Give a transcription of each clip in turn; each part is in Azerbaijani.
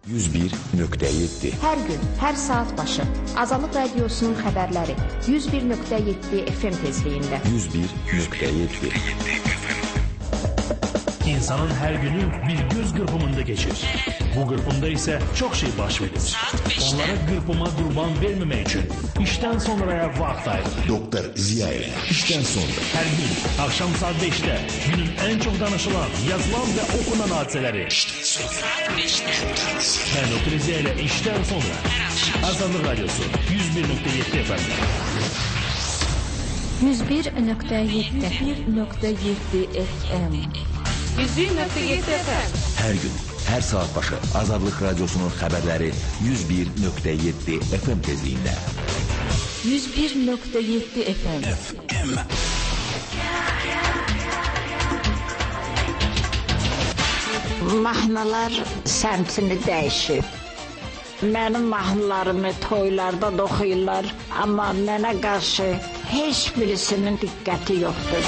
101.7 Hər gün, hər saat başı Azadlıq Radiosunun xəbərləri 101.7 FM tezliyində. 101.7 İnsanın hər günü bir göz qırpımında geçir. Bu qırpımda ise çok şey baş verir. Onlara qırpıma qurban vermemek için işten sonraya vaxt ayırır. Doktor Ziyaeli işten sonra. Her gün akşam saat 5'te günün en çok danışılan, yazılan ve okunan hadiseleri. Ben Doktor Ziyaeli işten sonra. Azadlıq Radyosu 101.7 FM. 101.7 FM. 101.7 FM. Her gün, her saat başı Azadlıq Radyosu'nun xəbərləri 101.7 FM tezliğinde. 101.7 FM. Mahnılar səmtini dəyişib. Mənim mahnılarımı toylarda da oxuyurlar, amma mənə qarşı heç birisinin diqqəti yoxdur.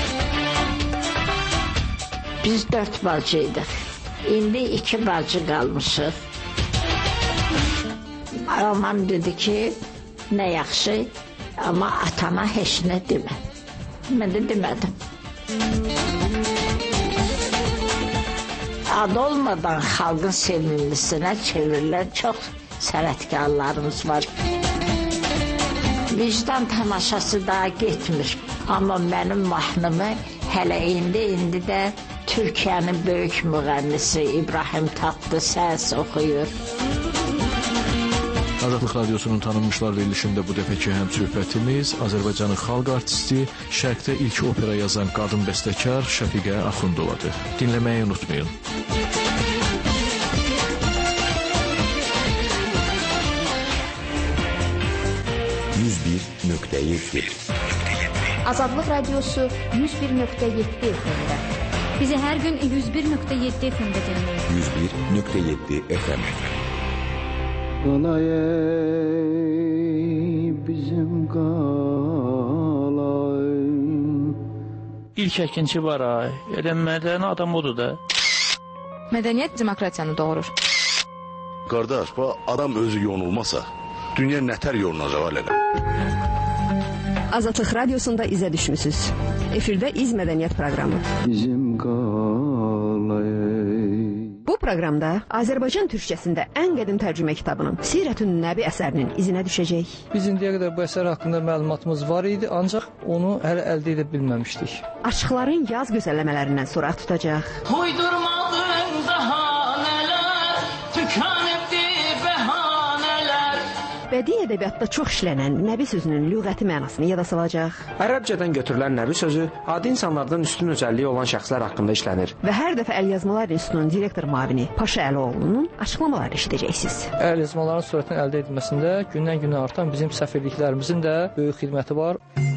Biz 4 bacıydıq. İndi 2 bacı qalmışıq. Anam dedi ki, nə yaxşı, amma atana heç nə demə. Mən də demədim. Ad olmadan xalqın sevimlisinə çevrilen çox sənətkarlarımız var. Vicdan tamaşası daha getmir. Amma mənim mahnımı hələ indi də Türkiyənin böyük müğənnisi İbrahim Tatlıses oxuyur. Azadlıq Radyosu'nun tanınmışlar verilişində bu dəfəki həm söhbətimiz Azərbaycanın xalq artisti, Şərqdə ilk opera yazan qadın bəstəkar Şəfiqə Axundovadır. Dinləməyi unutmayın. Azadlıq Radyosu 101.7 FM'də. Bizi hər gün 101.7 FM'də dinləyin. 101.7 FM. Qalay bizim qalay. İlk əkinçi var ay. Elə mədəni adam odur da. Mədəniyyət demokratiyanı doğurur. Qardaş, bu adam özü yonulmasa, dünya nətər yolunacaq alələ? Azadlıq Radiyosunda izə düşmüsünüz. Efirdə İz Mədəniyyət proqramı. Bizim qalay. Bu proqramda Azərbaycan türkçəsində ən qədim tərcümə kitabının Sirətün Nəbi əsərinin izinə düşəcək. Biz indiyə qədər bu əsər haqqında məlumatımız var idi, ancaq onu hələ əldə edə bilməmişdik. Aşıqların yaz gözəlləmələrindən soraq tutacaq. Uydurmadın bəhanələr, tükanibdi bəhanələr. Bədii ədəbiyyatda çox işlənən Nəbi sözünün lüğəti mənasını yada salacaq. Ərəbcədən götürülən Nəbi sözü adi insanlardan üstün özelliği olan şəxslər haqqında işlənir. Və hər dəfə Əlyazmalar İnstitutunun direktor müavini Paşa Əlioğlu'nun açıqlamalarını eşidəcəksiniz. Əlyazmaların sürətinin əldə edilməsində gündən-günə artan bizim səfirliklərimizin də böyük xidməti var.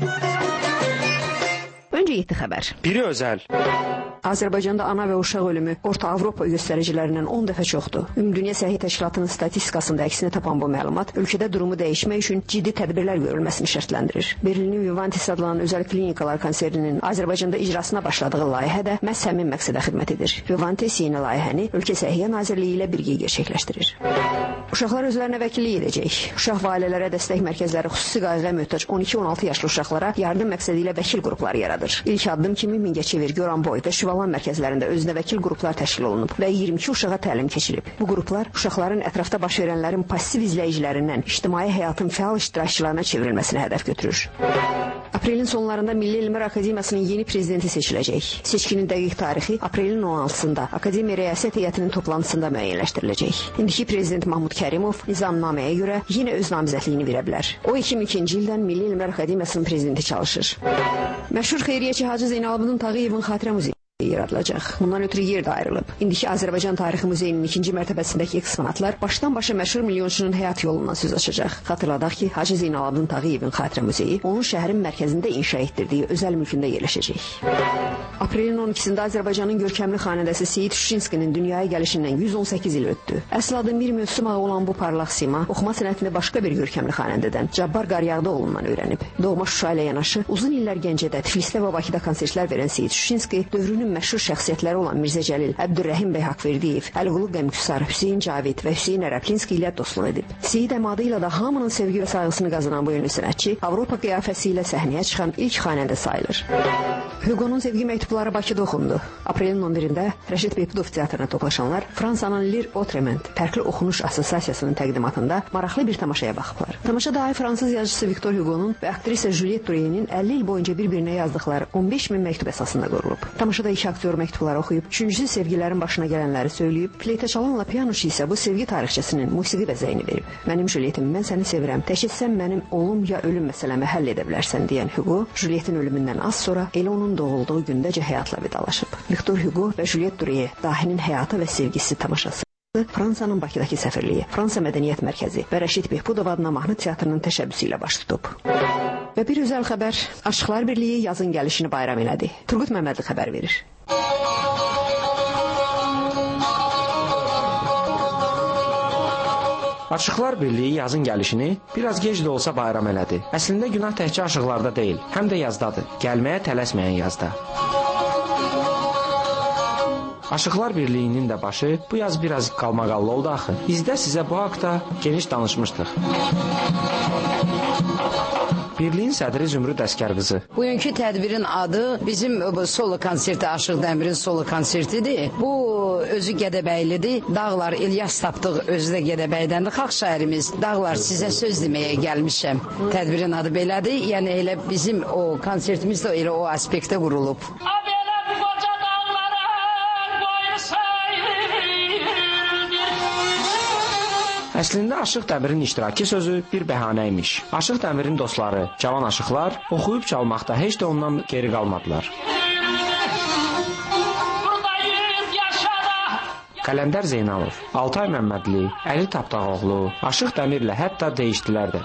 Öncə 7 xəbər. Biri özəl. Azərbaycanda ana və uşaq ölümü Orta Avropa göstəricilərindən 10 dəfə çoxdur. Ümumdünya Səhiyyə Təşkilatının statistikasında əksini tapan bu məlumat ölkədə durumu dəyişmək üçün ciddi tədbirlər görülməsini şərtləndirir. Berlinin Vivantis adlanan özəl klinikalar konserinin Azərbaycanda icrasına başladığı layihə də məhz həmin məqsədə xidmət edir. Vivantis yeni layihəni Ölkə Səhiyyə Nazirliyi ilə birgə gerçəkləşdirir. Uşaqlar özlərinə vəkillik edəcək. Uşaq və ailələrə dəstək mərkəzləri xüsusi qayğıya möhtac 12-16 yaşlı uşaqlara yardım məqsədi ilə vəkil qrupları yaradır. İlk addım kimi Mingəçevir, Goranboy və Şüvalan mərkəzlərində özünə vəkil qruplar təşkil olunub və 22 uşağa təlim keçirilib. Bu qruplar uşaqların ətrafda baş verənlərin passiv izləyicilərindən ictimai həyatın fəal iştirakçılarına çevrilməsini hədəf götürür. Aprelin sonlarında Milli Elmlər Akademiyasının yeni prezidenti seçiləcək. Seçkinin dəqiq tarixi aprelin 16-sında Akademiya Rəyasət Heyətinin toplantısında müəyyənləşdiriləcək. İndiki prezident Mahmud Kərimov nizamnaməyə görə yenə öz namizədliyini verə bilər. O 2002-ci ildən Milli Elmlər Akademiyasının prezidenti çalışır. Məşhur xeyriyyəçi Hacı Zeynalabdin Tağıyevin xatirə muzeyi yaradılacaq. Bundan ötürü yer də ayrılıb. İndiki Azərbaycan Tarixi Muzeyinin 2-ci mərtəbəsindəki eksponatlar başdan-başa məşhur milyonçunun həyat yolundan söz açacaq. Xatırladaq ki, Hacı Zeynalabdin Tağıyevin xatirə muzeyi onun şəhərin mərkəzində inşa etdirdiyi özəl mülkündə yerləşəcək. Aprelin 12-sində Azərbaycanın görkəmli xanədəsi Seyid Şuşinskinin dünyaya gəlişindən 118 il ötdü. Əsl adı Mir Mövsüm ağı olan bu parlaq sima oxuma sənətini başqa bir görkəmli xanəndədən Cabbar Qaryağdıoğlu'ndan öyrənib. Doğma Şuşa ilə yanaşı uzun illər Gəncədə, Tiflisdə və Bakıda konsertlər verən Seyid Şuşinski dövrünün məşhur şəxsiyyətləri olan Mirzə Cəlil, Əbdürrəhim bəy Haqverdiyev, Əliqulu Qəmküsar, Hüseyn Cavid və Hüseyn Ərəblinski ilə dostluq edib. Seyid əmadı ilə də hamının sevgi və sayğısını qazanan bu ünlü sənətçi Avropa qiyafəsi ilə səhnəyə çıxan ilk xanəndə sayılır. Hugo'nun sevgi məktubları Bakıda oxundu. Aprelin 11-də Rəşid Behbudov teatrına toplaşanlar Fransanın Lir Otrement Fərqli Oxunuş Assosiasiyasının təqdimatında maraqlı bir tamaşaya baxıblar. Tamaşada ay fransız yazıcısı Victor Hugo'nun və aktrisa Juliette Drouin'in 50 il boyunca bir-birinə yazdıqları 15.000 məktub əsasında qurulub. Tamaşada iki aktyor məktubları oxuyub, üçüncüsü sevgilərin başına gələnləri söyləyib, fleytə çalanla pianoşu isə bu sevgi tarixçəsinin musiqi vəzəyini verib. Mənim Julietim, mən səni sevirəm. Tək etsən mənim olum ya ölüm məsələmi həll edə bilərsən deyən Hugo, Juliette'in ölümündən az sonra elə onun doğulduğu gündəcə həyatla vidalaşıb. Victor Hugo və Juliette Drouin dahinin həyatı və sevgisi tamaşası Fransanın Bakıdakı səfirliyi, Fransa Mədəniyyət Mərkəzi və Rəşid Behbudov adına mahnı teatrının təşəbbüsü ilə baş tutub. Və bir özəl xəbər, Aşıqlar Birliyi yazın gəlişini bayram elədi. Turgut Məmmədli xəbər verir. Aşıqlar Birliyi yazın gəlişini biraz gec də olsa bayram elədi. Əslində günah təkcə aşıqlarda deyil, həm də yazdadır. Gəlməyə tələsməyən yazda. Aşıqlar Birliyinin də başı bu yaz biraz qalmaqallı oldu axı. Bizdə sizə bu haqda geniş danışmışdıq. Birliyin sədri Zümrüd Əskərqızı. Bugünkü tədbirin adı bizim solo konserti, Aşıq Dəmirin solo konsertidir. Bu özü Gədəbəylidir. Dağlar İlyas Tapdıq özü də Gədəbəydəndir. Xalq şairimiz Dağlar sizə söz deməyə gəlmişəm. Tədbirin adı belədir. Yəni elə bizim o konsertimiz də elə o aspektə qurulub. Əslində Aşıq Dəmirin iştirakı sözü bir bəhanə imiş. Aşıq Dəmirin dostları, cavan aşıqlar oxuyub çalmaqda heç də ondan geri qalmadılar. Qələndər Zeynalov, Altay Məmmədli, Əli Tapdağoğlu, Aşıq Dəmirlə hətta deyişdilər də.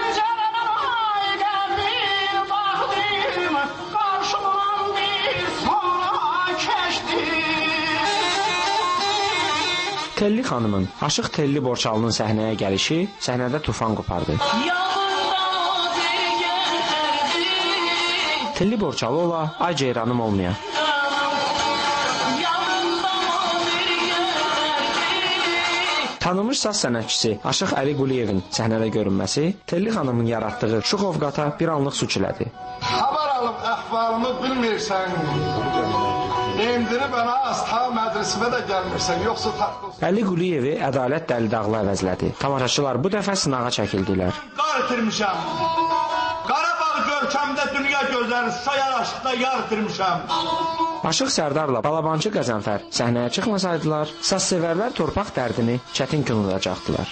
Telli xanımın, Aşıq Telli Borçalının səhnəyə gəlişi səhnədə tufan qopardı. Telli Borçalı ola, ay ceyranım olmaya. Tanınmış saz sənətçisi Aşıq Əli Quliyevin səhnədə görünməsi Telli xanımın yaratdığı şux ovqata bir anlıq su çilədi. Xabar alıb əhvalımı bilmirsən, emdirib ənə asta mədrisimə də gəlmirsən, yoxsa taxtılsın. Əli Quliyevi Ədalət Dəli Dağlı əvəzlədi. Tamaşaçılar bu dəfə sınağa çəkildilər. Qar itirmişəm. Qarabağ görkəmdə dünya gözləri sayar aşıqda yar itirmişəm. Aşıq Sərdarla Balabancı Qəzənfər səhnəyə çıxmasaydılar, sazsevərlər torpaq dərdini çətin kınılacaqdılar.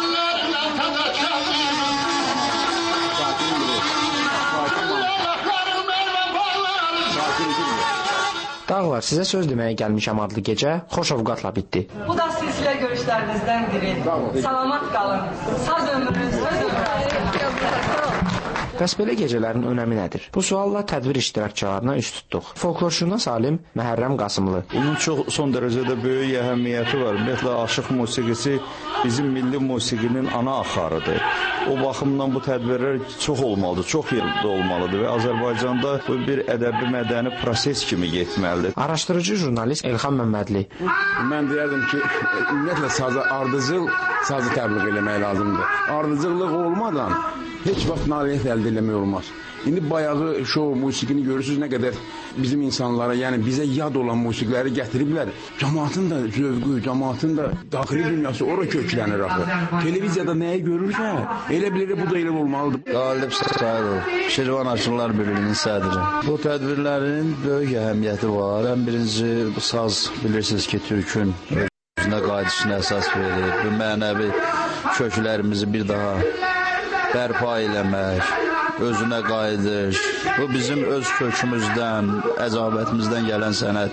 Dağlar sizə söz deməyə gəlmişəm adlı gecə xoş ovqatla bitdi. Bu da silsilə görüşlərinizdən biri. Salamat qalın. Saz ömrünüz, söz ömrünüz. Bəs belə gecələrin önəmi nədir? Bu sualla tədbir iştirakçılarına üst tutduq. Folklorşünas alim Məhərrəm Qasımlı. Bunun çox son dərəcədə böyük əhəmiyyəti var. Ümumiyyətlə aşıq musiqisi bizim milli musiqinin ana axarıdır. O baxımdan bu tədbirlər çox olmalıdır, çox yerdə olmalıdır və Azərbaycanda bu bir ədəbi mədəni proses kimi getməlidir. Araşdırıcı jurnalist Elxan Məmmədli. Mən deyərdim ki, ümumiyyətlə sazı ardıcıl sazı təbliğ eləmək lazımdır. Ardıcıllıq olmadan heç vaxt nailiyyət əldə eləmək olmaz. İndi bayağı şou musiqini görürsünüz nə qədər bizim insanlara, yəni bizə yad olan musiqiləri gətiriblər. Cəmaatın da zövqü, cəmaatın da daxili dünyası ora köklənir axı. Televiziyada nəyi görürsə, elə bilir bu da elə olmalıdır. Qalib Sərdarov, Şirvan Aşıqlar Birliyinin sədri. Bu tədbirlərin böyük əhəmiyyəti var. Ən birinci bu saz bilirsiniz ki, türkün özünə qayıdışına əsas verir. Bu mənəvi köklərimizi bir daha bərpa eləmək, özünə qayıdış. Bu bizim öz kökümüzdən, əzabətimizdən gələn sənət.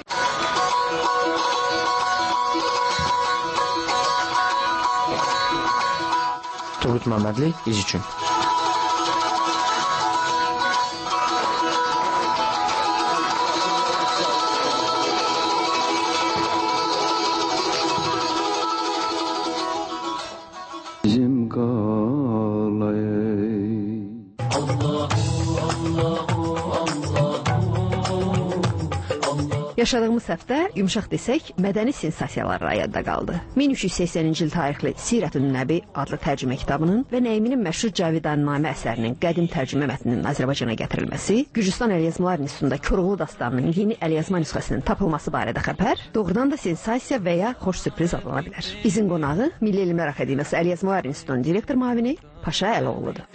Turgut Məmmədli, İz üçün. Bizim qalay Yaşadığımız həftə, yumşaq desək, mədəni sensasiyalar rayında qaldı. 1380-ci il tarixli Sirətün Nəbi adlı tərcümə kitabının və Nəyminin məşhur Cavidannamə əsərinin qədim tərcümə mətninin Azərbaycana gətirilməsi, Gürcüstan Əlyazmalar İnstitutunda Koroğlu dastanının yeni əlyazma nüsxəsinin tapılması barədə xəbər doğrudan da sensasiya və ya xoş sürpriz adlana bilər. Bizim qonağı Milli Elmlər Akademiyası Əlyazmalar İnstitutunun direktor müavini Paşa Əloğludur.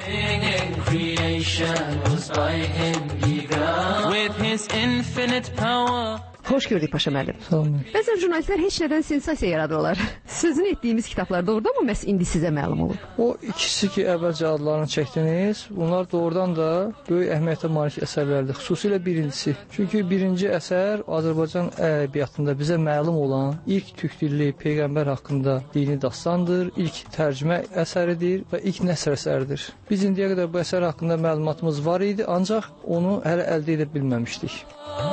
Xoş gördük Paşa müəllim. Bəzən jurnalistlər heç nədən sensasiya yaradırlar. Sözünü etdiyimiz kitablar doğrudan mı məhz indi sizə məlum olub? O ikisi ki, əvvəlcə adlarını çəkdiniz, bunlar doğrudan da böyük əhəmiyyətə malik əsərlərdir. Xüsusilə birincisi. Çünki birinci əsər Azərbaycan ədəbiyyatında bizə məlum olan ilk türk dilli peyğəmbər haqqında dini dastandır, ilk tərcümə əsəridir və ilk nəsr əsəridir. Biz indiyə qədər bu əsər haqqında məlumatımız var idi, ancaq onu hələ əldə edə bilməmişdik.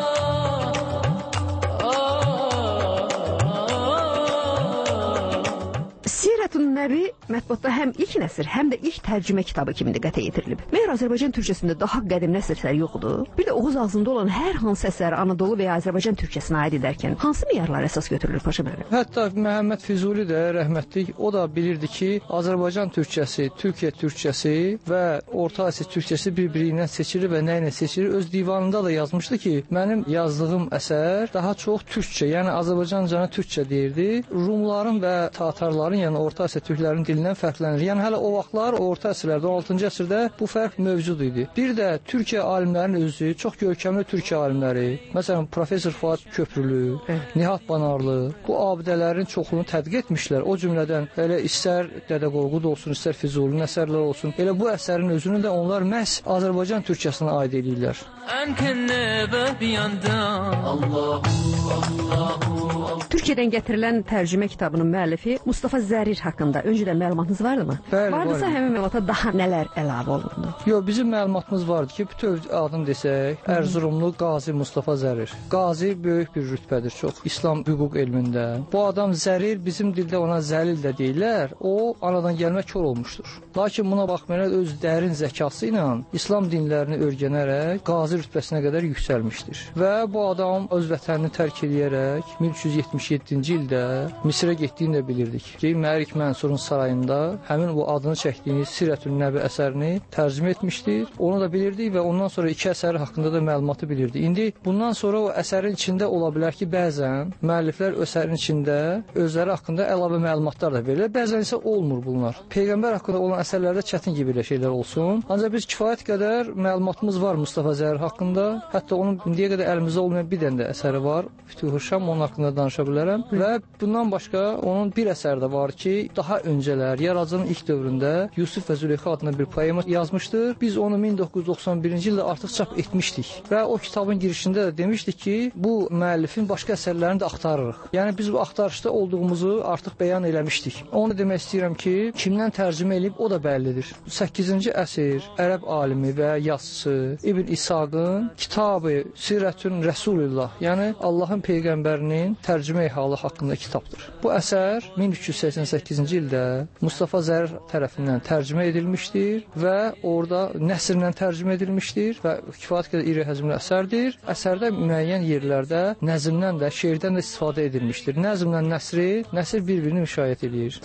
Sirətün Nəbi mətbuatda həm ilk nəsr, həm də ilk tərcümə kitabı kimi diqqətə yetirilib. Məyər Azərbaycan türkçəsində daha qədim nəsrlər yoxdur? Bir də Oğuz ağzında olan hər hansı əsər Anadolu və ya Azərbaycan türkçəsinə aid edərkən hansı meyarlar əsas götürülür Paşa müəllim? Hətta Məhəmməd Füzuli də rəhmətlik, o da bilirdi ki, Azərbaycan türkçəsi, Türkiyə türkçəsi və Orta Asiya türkçəsi bir-birindən seçilir və nə ilə seçilir? Öz divanında da yazmışdı ki, mənim yazdığım əsər daha çox türkçə, yəni Azərbaycancana türkçə deyirdi. Rumların və Tatarların, yəni Orta Asiya türklərinin dilindən fərqlənir. Yəni hələ o vaxtlar Orta əsrlərdə, 16-cı əsrdə bu fərq mövcud idi. Bir də Türkiyə alimlərinin özü, çox görkəmli Türkiyə alimləri, məsələn Professor Fuad Köprülü, Nihat Banarlı, bu abidələrin çoxunu tədqiq etmişlər. O cümlədən elə istər Dədə Qorqud olsun, istər Füzulinin əsərləri olsun, elə bu əsərin özünü də onlar məhz Azərbaycan türkçəsinə aid edirlər. Türkiyədən gətirilən tərcümə kitabının müəllifi Mustafa Zərir haqqında öncədən məlumatınız vardımı? Bəli, vardısa həmin məlumata daha nələr əlavə olundu? Yox, bizim məlumatımız vardı ki, bütöv adını desək, Ərzurumlu Qazi Mustafa Zərir. Qazi böyük bir rütbədir, çox İslam hüquq elmində. Bu adam Zərir, bizim dildə ona Zəlil də deyirlər, o anadan gəlmə kör olmuşdur. Lakin buna baxmayaraq öz dərin zəkası ilə İslam dinlərini öyrənərək Qazi rütbəsinə qədər yüksəlmişdir. Və bu adam öz vətənini tərk edərək 1377-ci ildə Misrə getdiyini də bilirdik ki, Mərik Mənsurun sarayında həmin bu adını çəkdiyiniz Sirətün Nəbi əsərini tərcümə etmişdir. Onu da bilirdik və ondan sonra iki əsəri haqqında da məlumatı bilirdik. İndi bundan sonra o əsərin içində ola bilər ki, bəzən müəlliflər əsərin içində özləri haqqında əlavə məlumatlar da verirlər. Bəzən isə olmur bunlar. Peyğəmbər haqqında olan əsərlərdə çətin ki, belə şeylər olsun. Ancaq biz kifayət qədər məlumatımız var Mustafa Zərir haqqında. Hətta onun indiyə qədər əlimizdə olmayan bir dənə də əsəri var. Fütuh-ı Şam, onun haqqında danışa bilərəm. Və bundan başqa onun bir əsəri də var ki, daha öncələr yaradıcının ilk dövründə Yusuf və Züleyxa adında bir poema yazmışdır. Biz onu 1991-ci ildə artıq çap etmişdik və o kitabın girişində də demişdik ki, bu müəllifin başqa əsərlərini də axtarırıq. Yəni biz bu axtarışda olduğumuzu artıq bəyan eləmişdik. Onu demək istəyirəm ki, kimdən tərcümə edib o da bəllidir. 8-ci əsr ərəb alimi və yazıçısı İbn İshaqın Kitab-ı Sirətün Rəsulillah, yəni Allahın peyğəmbərinin tərcümə halı haqqında kitabdır. Bu əsər 1388-ci ildə Mustafa Zərir tərəfindən tərcümə edilmişdir və orada nəsrlə tərcümə edilmişdir və kifayət qədər iri həcmli əsərdir. Əsərdə müəyyən yerlərdə nəzmdən də, şeirdən də istifadə edilmişdir. Nəzmlə nəsr bir-birini müşayiət edir.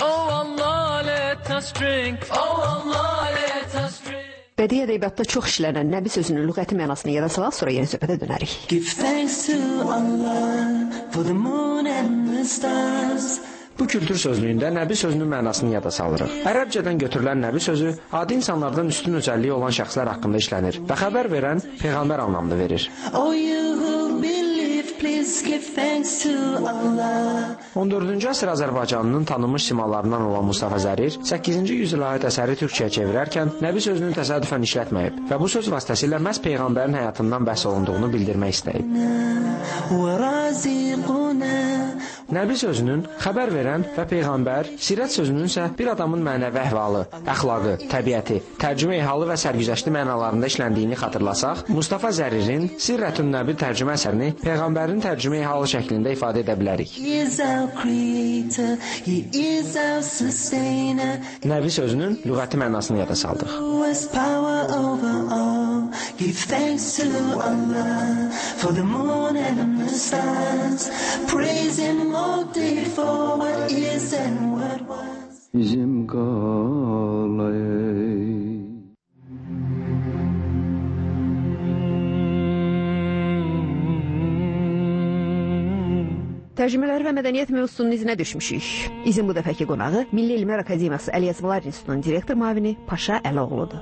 Bədii ədəbiyyatda çox işlənən Nəbi sözünün lüğəti mənasını yada salaq, sonra yeni söhbətə dönərik. Give thanks to Allah for the moon and the stars. Bu kültür sözlüyündə Nəbi sözünün mənasını yada salırıq. Ərəbcədən götürülən Nəbi sözü adi insanlardan üstün özelliyi olan şəxslər haqqında işlənir və xəbər verən Peyğəmbər anlamını verir. 14-cü əsr Azərbaycanının tanınmış simalarından olan Mustafa Zərir 8-ci yüzyıla aid əsəri türkçəyə çevirərkən Nəbi sözünü təsadüfən işlətməyib və bu söz vasitəsilə məhz Peyğəmbərin həyatından bəhs olunduğunu bildirmək istəyib. Nəbi sözünün xəbər verən və Peyğəmbər, sirət sözünün isə bir adamın mənəvi əhvalı, əxlaqı, təbiəti, tərcümə halı və sərgüzəşti mənalarında işləndiyini xatırlasaq, Mustafa Zəririn Sirətün Nəbi tərcümə əsərini Peyğəmbərin tərcümə halı şəklində ifadə edə bilərik. Nəbi sözünün lüğəti mənasını yada saldıq. Give thanks to Allah for the moon and the stars. Praise Him all day for what is and what was. Bizim qalayı Tərcümələri və mədəniyyət mövzusunun izinə düşmüşük. İzin bu dəfəki qonağı Milli Elmlər Akademiyası Əlyazmalar İnstitutunun direktor müavini Paşa Əloğludur.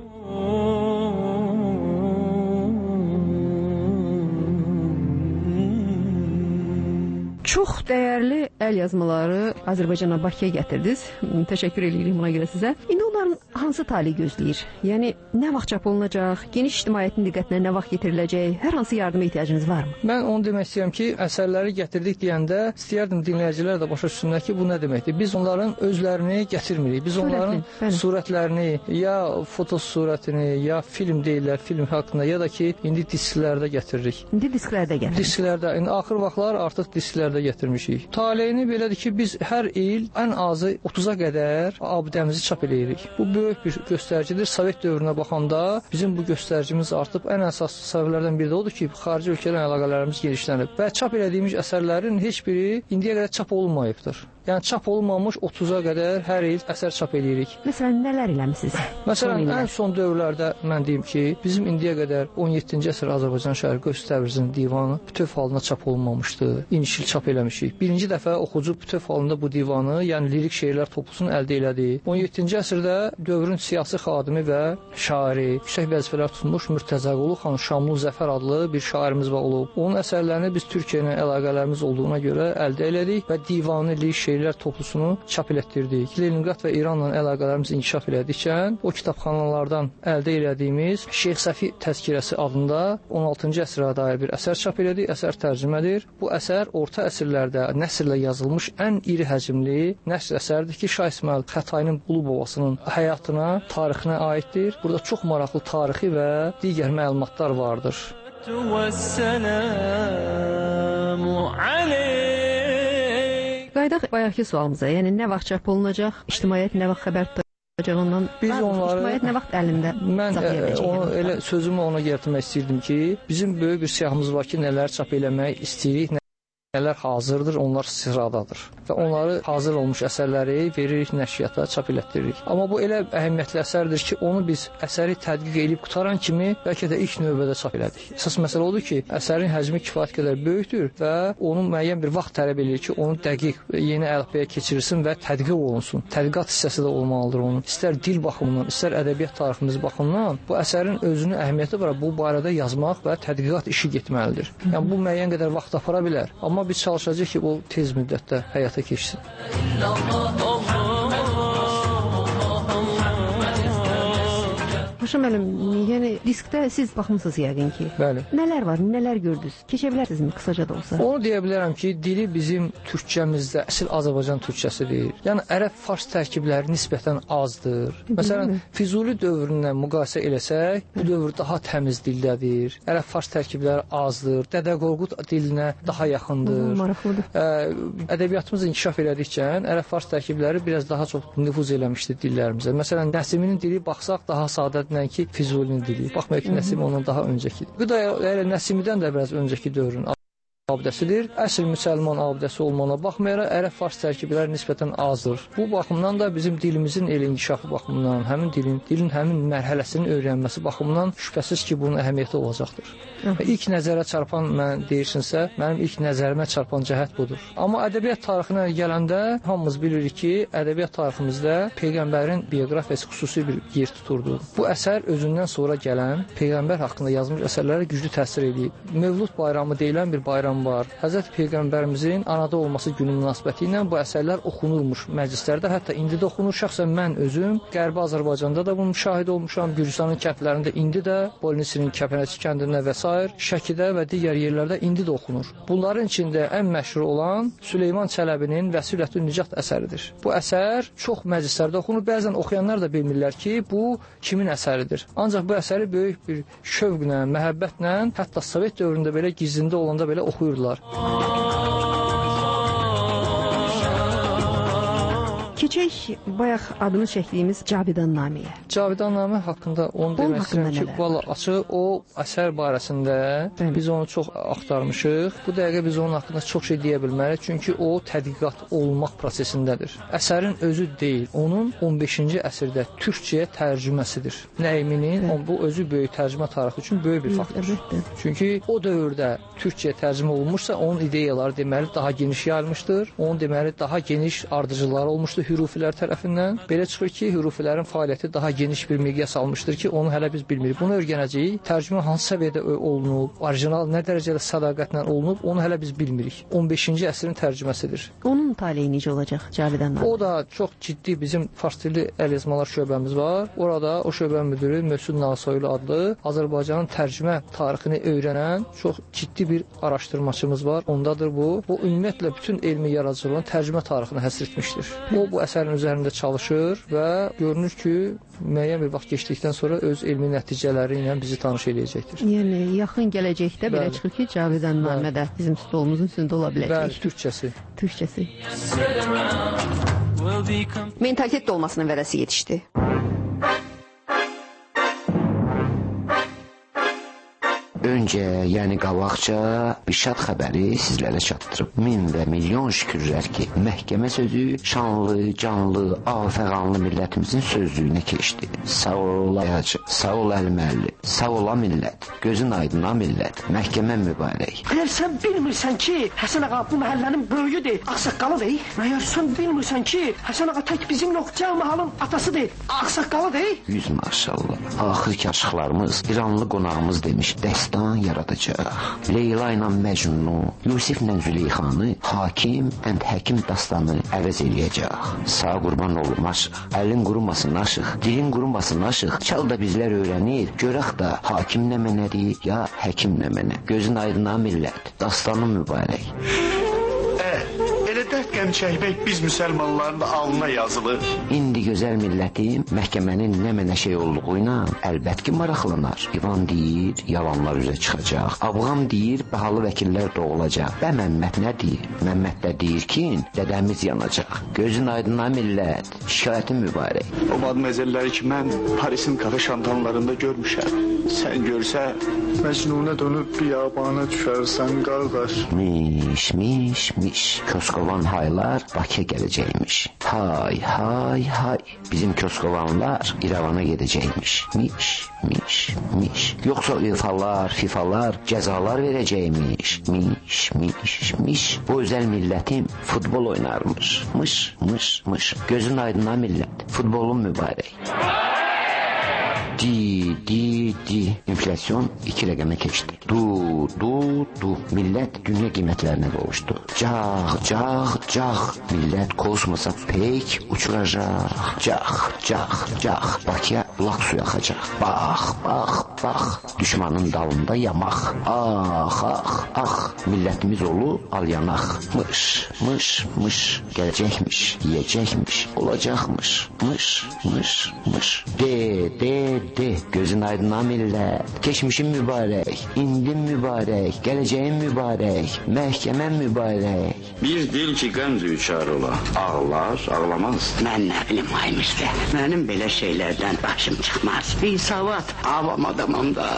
Çox dəyərli əl yazmaları Azərbaycana, Bakıya gətirdiniz. Təşəkkür edirik buna görə sizə. İndi onların hansı tali gözləyir? Yəni, nə vaxt çap olunacaq? Geniş ictimaiyyətin diqqətinə nə vaxt yetiriləcək? Hər hansı yardıma ehtiyacınız varmı? Mən onu demək istəyirəm ki, əsərləri gətirdik deyəndə istəyərdim dinləyicilər də başa düşsünlər ki, bu nə deməkdir? Biz onların özlərini gətirmirik. Biz onların surətlərini, ya foto surətini, ya film deyirlər, film haqqında, ya da ki, indi disklərdə gətiririk. İndi disklərdə gətiririk. Disklərdə, indi axır vaxtlar artıq disklərdə gətirmişik. Taleyini belədir ki, biz hər il ən azı 30-a qədər abidəmizi çap eləyirik. Bu böyük bir göstəricidir. Sovet dövrünə baxanda bizim bu göstəricimiz artıb. Ən əsas səbəblərdən biri də odur ki, xarici ölkələrlə əlaqələrimiz genişlənib və çap elədiyimiz əsərlərin heç biri indiyə qədər çap olunmayıbdır. Yəni çap olunmamış 30-a qədər hər il əsər çap eləyirik. Məsələn, nələr eləmisiniz? Məsələn, ən son dövrlərdə mən deyim ki, bizim indiyə qədər 17-ci əsr Azərbaycan Şərqi Öz Təbrizinin divanı bütöv halında çap olunmamışdı. İnişil çap eləmişik. Birinci dəfə oxucu bütöv halında bu divanı, yəni lirik şeirlər toplusunu əldə elədi. 17-ci əsrdə dövrün siyasi xadimi və şairi, yüksək vəzifələr tutmuş Mürtəzəqulu xan Şamlı Zəfər adlı bir şairimiz var olub. Onun əsərlərini biz Türkiyə ilə əlaqələrimiz olduğuna görə əldə elədik və divanı lirik şeirlər toplusunu çap elətdirdik. Leninqrad və İranla əlaqələrimiz inkişaf elədikən o kitabxanalardan əldə elədiyimiz Şeyx Səfi təzkirəsi adında 16-cı əsrə dair bir əsər çap elədik. Əsər tərcümədir. Bu əsər orta əsrlərdə nəsrlə yazılmış ən iri həcmli nəsr əsərdir ki, Şah İsmayıl Xətainin ulu babasının həyatına, tarixinə aiddir. Burada çox maraqlı tarixi və digər məlumatlar vardır. Qaydaq bayaqki sualımıza, yəni nə vaxt çap olunacaq, ictimaiyyət nə vaxt xəbər tutacaq ondan, biz onları, ictimaiyyət nə vaxt əlində saxlaya biləcək? Elə sözümü ona yetirmək istəyirdim ki, bizim böyük bir siyahımız var ki, nələr çap eləmək istəyirik, nələr hazırdır, onlar sıradadır. Və onları hazır olmuş əsərləri veririk nəşriyyata, çap elətdiririk. Amma bu elə əhəmiyyətli əsərdir ki, onu biz əsəri tədqiq edib qutaran kimi bəlkə də ilk növbədə çap elədik. Əsas məsələ odur ki, əsərin həcmi kifayət qədər böyükdür və onun müəyyən bir vaxt tələb edir ki, onu dəqiq yeni əlifbaya keçirilsin və tədqiq olunsun. Tədqiqat hissəsi də olmalıdır onun. İstər dil baxımından, istər ədəbiyyat tariximiz baxımından bu əsərin özünün əhəmiyyəti var. Bu barədə yazmaq və tədqiqat işi getməlidir. Yəni bu müəyyən qədər vaxt apara bilər. Amma biz çalışacağıq ki, o tez müddətdə həyata keçsin. Paşa müəllim, yəni diskdə siz baxmısınız yəqin ki. Bəli. Nələr var, nələr gördünüz? Keçə bilərsinizmi qısaca da olsa? Onu deyə bilərəm ki, dili bizim türkçəmizdə əsl Azərbaycan türkçəsidir. Yəni ərəb-fars tərkibləri nisbətən azdır. Məsələn, Füzuli dövründən müqayisə eləsək, bu dövr daha təmiz dildədir. Ərəb-fars tərkibləri azdır. Dədə Qorqud dilinə daha yaxındır. Maraqlıdır. Ədəbiyyatımız inkişaf elədikcə ərəb-fars tərkibləri biraz daha çox nüfuz eləmişdi dillərimizə. Məsələn, Nəsiminin dili baxsaq daha sadədir ki, Füzulinin dili. Baxmayaq ki, Nəsim ondan daha öncəkidir. Bu da Nəsimidən də biraz öncəki dövrün abidəsidir. Əsl müsəlman abidəsi olmağına baxmayaraq, ərəb-fars tərkibləri nisbətən azdır. Bu baxımdan da bizim dilimizin el inkişafı baxımından, həmin dilin həmin mərhələsinin öyrənməsi baxımından şübhəsiz ki, bunun əhəmiyyəti olacaqdır. Və ilk nəzərə çarpan, mən deyirsinsə, mənim ilk nəzərimə çarpan cəhət budur. Amma ədəbiyyat tarixinə gələndə hamımız bilirik ki, ədəbiyyat tariximizdə Peyğəmbərin bioqrafiyası xüsusi bir yer tuturdu. Bu əsər özündən sonra gələn Peyğəmbər haqqında yazmış əsərlərə güclü təsir edib. Mövlud bayramı deyilən bir bayram var. Həzrət Peyğəmbərimizin anada olması günü münasibəti ilə bu əsərlər oxunurmuş məclislərdə, hətta indi də oxunur. Şəxsən mən özüm Qərbi Azərbaycanda da bunun müşahid olmuşam. Gürcüstanın kəndlərində indi də, Bolnisinin Kəpənəçi kəndində və s. Şəkidə və digər yerlərdə indi də oxunur. Bunların içində ən məşhur olan Süleyman Çələbinin Vəsilətün Nicat əsəridir. Bu əsər çox məclislərdə oxunur. Bəzən oxuyanlar da bilmirlər ki, bu kimin əsəridir. Ancaq bu əsəri böyük bir şövqlə, məhəbbətlə, hətta Sovet dövründə belə gizlində olanda belə oxuyurdular. Keçək bayaq adını çəkdiyimiz Cavidannaməyə. Cavidannamə haqqında onu demək istəyirəm ki, valla açıq o əsər barəsində biz onu çox axtarmışıq. Bu dəqiqə biz onun haqqında çox şey deyə bilmərik, çünki o tədqiqat olunmaq prosesindədir. Əsərin özü deyil, onun 15-ci əsrdə türkçəyə tərcüməsidir. Nəiminin bu özü böyük tərcümə tarixi üçün böyük bir faktordur. Çünki o dövrdə türkçəyə tərcümə olunmuşsa, onun ideyaları deməli daha geniş yayılmışdır. Onun deməli daha geniş ardıcıları olmuşdur hürufilər tərəfindən. Belə çıxır ki, hürufilərin fəaliyyəti daha geniş bir miqyas almışdır ki, onu hələ biz bilmirik. Bunu öyrənəcəyik. Tərcümə hansı səviyyədə olunub, orijinal nə dərəcədə sədaqətlə olunub, onu hələ biz bilmirik. 15-ci əsrin tərcüməsidir. Onun taleyi necə olacaq Cavidannamə? O da çox ciddi bizim fars dilli əlyazmalar şöbəmiz var. Orada o şöbənin müdiri Möhsün Nasoylu adlı Azərbaycanın tərcümə tarixini öyrənən çox ciddi bir araşdırmaçımız var. Ondadır bu. O ümumiyyətlə bütün elmi yaradıcılığın tərcümə tarixini həsr etmişdir. O bu əsərin üzərində çalışır və görünür ki, müəyyən bir vaxt keçdikdən sonra öz elmi nəticələri ilə bizi tanış edəcəkdir. Yəni yaxın gələcəkdə belə çıxır ki, Cavidannamə də bizim stolumuzun üstündə ola biləcək. Bəli, türkçəsi. Türkçəsi. Mentalitet olmasının vədəsi yetişdi. Öncə, yəni qabaqca bir şad xəbəri sizlərə çatdırıb. Min və milyon şükürlər ki, məhkəmə sözü şanlı, canlı, afəqanlı millətimizin sözlüyünə keçdi. Sağ ol ayacı, sağ ol Əliməlli, sağ ola millət, gözün aydına millət, məhkəmə mübarək. Məyər sən bilmirsən ki, Həsən ağa bu məhəllənin böyüdür, ağsaqqalıdır? Məyər sən bilmirsən ki, Həsən ağa tək bizim yox, cəl mahalın atasıdır, ağsaqqalıdır? Yüz maşallah, axır ki aşıqlarımız, İranlı qonağımız demiş, dəstə yaradacaq. Leyla ilə Məcnunu, Yusif ilə Züleyxanı, hakim and həkim dastanı əvəz eləyəcək. Sağ qurban olum aşıq, əlin qurumasın aşıq, dilin qurumasın aşıq. Çal da bizlər öyrənir, görək da hakim nə mənədir, ya həkim nə mənə. Gözün aydına millət, dastanı mübarək. Elə dərd qəm çəkmək biz müsəlmanların alnına yazılır. İndi gözəl millətim məhkəmənin nə mənə şey olduğu ilə əlbət ki maraqlanar. İvan deyir, yalanlar üzə çıxacaq. Abğam deyir, bahalı vəkillər doğulacaq. Və Məmməd nə deyir? Məmməd də deyir ki, dədəmiz yanacaq. Gözün aydına millət, şikayətin mübarək. O madməzəlləri ki, mən Parisin kafe şantanlarında görmüşəm. Sən görsə, Məcnunə dönüb biyabana düşərsən, qardaş. Miş. Köskovan haylar Bakıya gələcəkmiş. Hay. Bizim Köskovanlar İrəvana gedəcəkmiş. Miş. Yoxsa UEFA'lar, FIFA'lar cəzalar verəcəkmiş. Miş. Bu özəl millətim futbol oynarmış. Mış. Gözün aydına millət, futbolun mübarək. Enflasyon 2 rəqəmə keçdi. Millət dünya qiymətlərinə qovuşdu. Cağ. Millət kosmosa peyk uçuracaq. Cağ. Bakıya bulaq suyu axacaq. Bax. Düşmanın dalında yamaq. Millətimiz olu al yanaq. Mış. Gələcəkmiş, yiyəcəkmiş, olacaqmış. Mış. De. Gözün aydına millət. Keçmişin mübarək, indin mübarək, gələcəyin mübarək, məhkəmən mübarək. Bir dil ki qəm düçar ola, ağlar, ağlamaz. Mən nə bilim Aymışdı, mənim belə şeylərdən başım çıxmaz. Bir savat avam adamım da.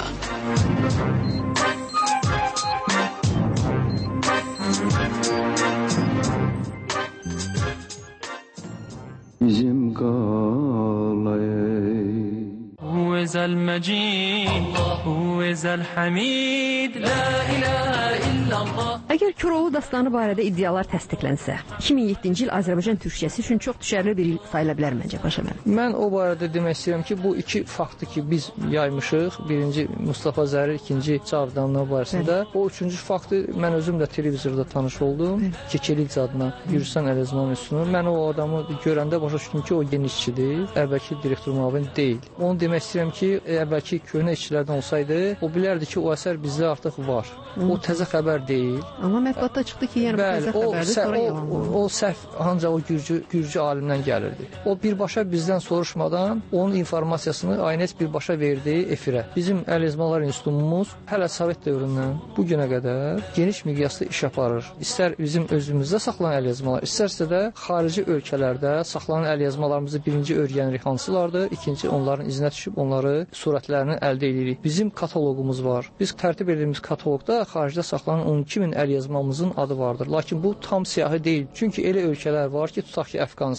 Bizim qalayı هو ذا المجيد هو ذا الحميد لا إله إلا الله. Əgər Koroğlu dastanı barədə iddialar təsdiqlənsə, 2007-ci il Azərbaycan türkçəsi üçün çox düşərli bir il sayıla bilər məncə Paşa mənim. Mən o barədə demək istəyirəm ki, bu iki faktı ki biz yaymışıq, birinci Mustafa Zərir, ikinci Cavidannamələr barəsində. O üçüncü faktı mən özüm də televizorda tanış oldum. Kekelic adına Gürcüstan Əlyazma Institutu. Mən o adamı görəndə başa düşdüm ki, o yeni işçidir, əvvəlki direktor müavin deyil. Onu demək istəyirəm ki, əvvəlki köhnə işçilərdən olsaydı, o bilərdi ki, o əsər bizdə artıq var. O təzə xəbər deyil. Amma mətbuatda çıxdı ki, yəni bəli, bu təzə xəbərdir, sonra yalan oldu. O səhv ancaq o gürcü alimdən gəlirdi. O birbaşa bizdən soruşmadan onun informasiyasını Aynes birbaşa verdi efirə. Bizim Əlyazmalar İnstitutumuz hələ Sovet dövründən bu günə qədər geniş miqyaslı iş aparır. İstər bizim özümüzdə saxlanan əlyazmalar, istərsə də xarici ölkələrdə saxlanan əlyazmalarımızı birinci öyrənirik hansılardır, ikinci onların izinə düşüb onları surətlərini əldə edirik. Bizim kataloqumuz var. Biz tərtib etdiyimiz kataloqda xaricdə saxlanan 12 min əlyazmamızın adı vardır. Lakin bu tam siyahı deyil. Çünki elə ölkələr var ki, tutaq ki, Əfqanistan